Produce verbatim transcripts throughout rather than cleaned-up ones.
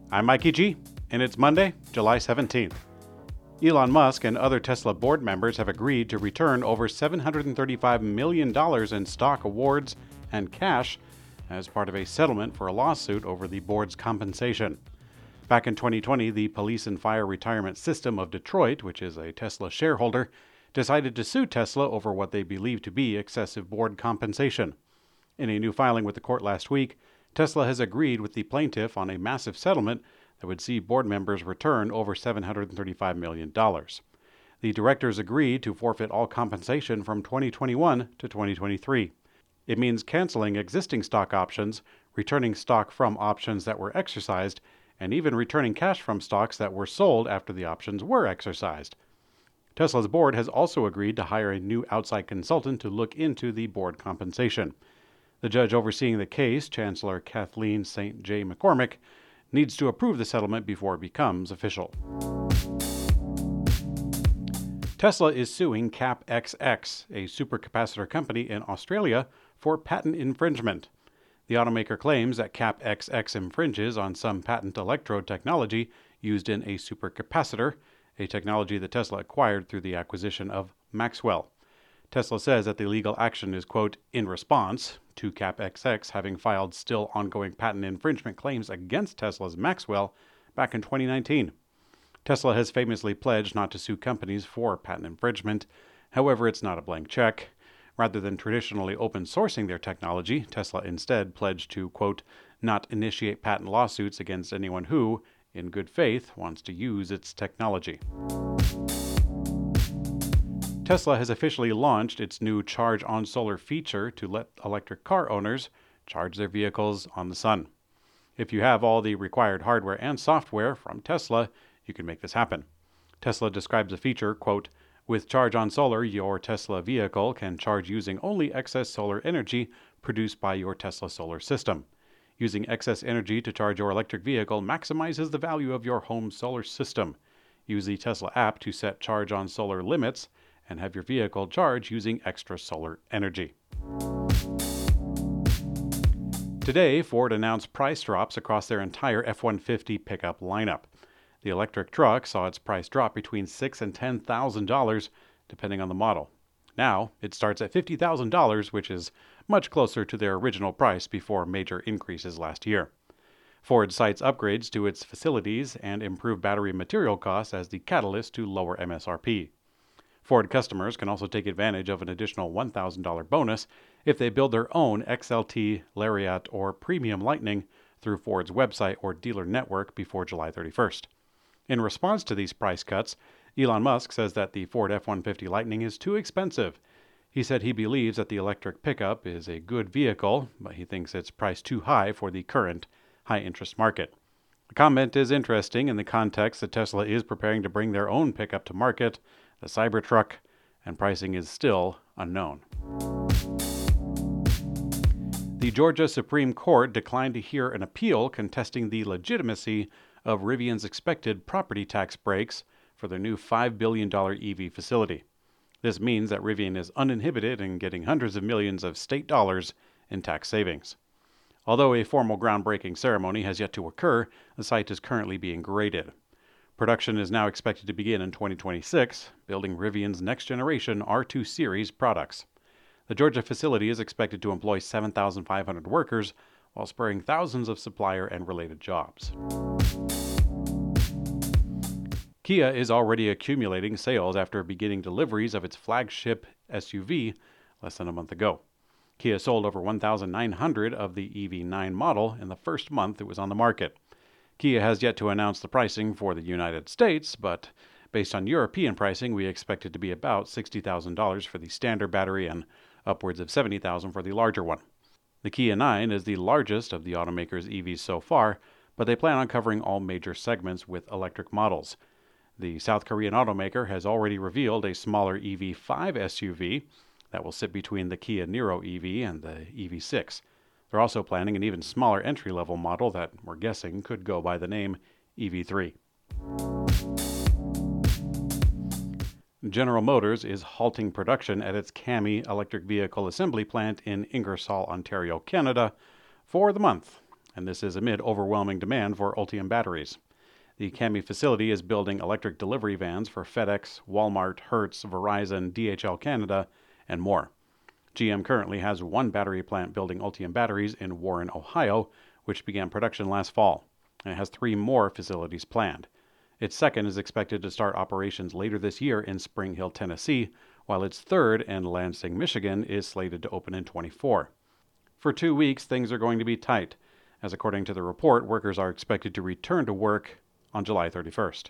I'm Mikey G, and it's Monday, July seventeenth. Elon Musk and other Tesla board members have agreed to return over seven hundred thirty-five million dollars in stock awards and cash as part of a settlement for a lawsuit over the board's compensation. Back in twenty twenty, the Police and Fire Retirement System of Detroit, which is a Tesla shareholder, decided to sue Tesla over what they believe to be excessive board compensation. In a new filing with the court last week, Tesla has agreed with the plaintiff on a massive settlement that would see board members return over seven hundred thirty-five million dollars. The directors agreed to forfeit all compensation from twenty twenty-one to twenty twenty-three. It means canceling existing stock options, returning stock from options that were exercised, and even returning cash from stocks that were sold after the options were exercised. Tesla's board has also agreed to hire a new outside consultant to look into the board compensation. The judge overseeing the case, Chancellor Kathleen Saint J. McCormick, needs to approve the settlement before it becomes official. Tesla is suing CapXX, a supercapacitor company in Australia, for patent infringement. The automaker claims that CapXX infringes on some patent electrode technology used in a supercapacitor, a technology that Tesla acquired through the acquisition of Maxwell. Tesla says that the legal action is, quote, in response to CapXX having filed still ongoing patent infringement claims against Tesla's Maxwell back in twenty nineteen. Tesla has famously pledged not to sue companies for patent infringement. However, it's not a blank check. Rather than traditionally open sourcing their technology, Tesla instead pledged to, quote, not initiate patent lawsuits against anyone who, in good faith, wants to use its technology. Tesla has officially launched its new Charge on Solar feature to let electric car owners charge their vehicles on the sun. If you have all the required hardware and software from Tesla, you can make this happen. Tesla describes the feature, quote, with Charge on Solar, your Tesla vehicle can charge using only excess solar energy produced by your Tesla solar system. Using excess energy to charge your electric vehicle maximizes the value of your home solar system. Use the Tesla app to set Charge on Solar limits and have your vehicle charge using extra solar energy. Today, Ford announced price drops across their entire F one fifty pickup lineup. The electric truck saw its price drop between six thousand dollars and ten thousand dollars, depending on the model. Now, it starts at fifty thousand dollars, which is much closer to their original price before major increases last year. Ford cites upgrades to its facilities and improved battery material costs as the catalyst to lower M S R P. Ford customers can also take advantage of an additional one thousand dollars bonus if they build their own X L T, Lariat, or Premium Lightning through Ford's website or dealer network before July thirty-first. In response to these price cuts, Elon Musk says that the Ford F one fifty Lightning is too expensive. He said he believes that the electric pickup is a good vehicle, but he thinks it's priced too high for the current high-interest market. The comment is interesting in the context that Tesla is preparing to bring their own pickup to market, the Cybertruck, and pricing is still unknown. The Georgia Supreme Court declined to hear an appeal contesting the legitimacy of Rivian's expected property tax breaks for their new five billion dollars E V facility. This means that Rivian is uninhibited in getting hundreds of millions of state dollars in tax savings. Although a formal groundbreaking ceremony has yet to occur, the site is currently being graded. Production is now expected to begin in twenty twenty-six, building Rivian's next-generation R two Series products. The Georgia facility is expected to employ seven thousand five hundred workers, while spurring thousands of supplier and related jobs. Kia is already accumulating sales after beginning deliveries of its flagship S U V less than a month ago. Kia sold over one thousand nine hundred of the E V nine model in the first month it was on the market. Kia has yet to announce the pricing for the United States, but based on European pricing, we expect it to be about sixty thousand dollars for the standard battery and upwards of seventy thousand dollars for the larger one. The Kia nine is the largest of the automaker's E Vs so far, but they plan on covering all major segments with electric models. The South Korean automaker has already revealed a smaller E V five S U V that will sit between the Kia Niro E V and the E V six. They're also planning an even smaller entry-level model that we're guessing could go by the name E V three. General Motors is halting production at its CAMI electric vehicle assembly plant in Ingersoll, Ontario, Canada, for the month, and this is amid overwhelming demand for Ultium batteries. The Kami facility is building electric delivery vans for FedEx, Walmart, Hertz, Verizon, D H L Canada, and more. G M currently has one battery plant building Ultium batteries in Warren, Ohio, which began production last fall, and it has three more facilities planned. Its second is expected to start operations later this year in Spring Hill, Tennessee, while its third in Lansing, Michigan is slated to open in twenty-four. For two weeks, things are going to be tight, as according to the report, workers are expected to return to work on July thirty-first.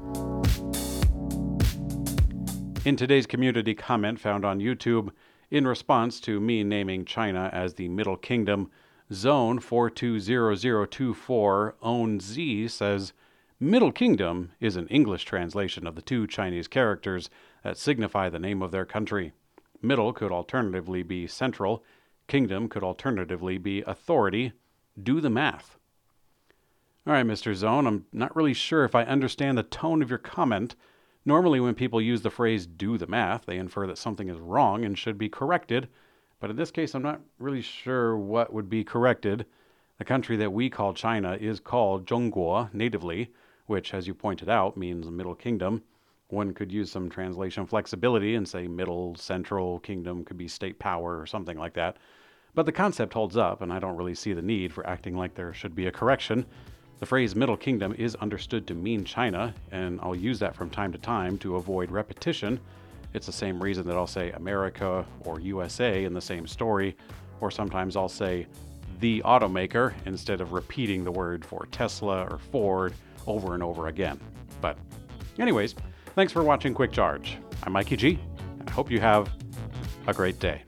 In today's community comment found on YouTube, in response to me naming China as the Middle Kingdom, Zone four two zero zero two four Own Z says, Middle Kingdom is an English translation of the two Chinese characters that signify the name of their country. Middle could alternatively be central. Kingdom could alternatively be authority. Do the math. All right, Mister Zone, I'm not really sure if I understand the tone of your comment. Normally when people use the phrase do the math, they infer that something is wrong and should be corrected. But in this case, I'm not really sure what would be corrected. The country that we call China is called Zhongguo natively, which, as you pointed out, means Middle Kingdom. One could use some translation flexibility and say Middle, Central Kingdom could be state power or something like that. But the concept holds up, and I don't really see the need for acting like there should be a correction. The phrase Middle Kingdom is understood to mean China, and I'll use that from time to time to avoid repetition. It's the same reason that I'll say America or U S A in the same story, or sometimes I'll say the automaker instead of repeating the word for Tesla or Ford over and over again. But anyways, thanks for watching Quick Charge. I'm Mikey G, and I hope you have a great day.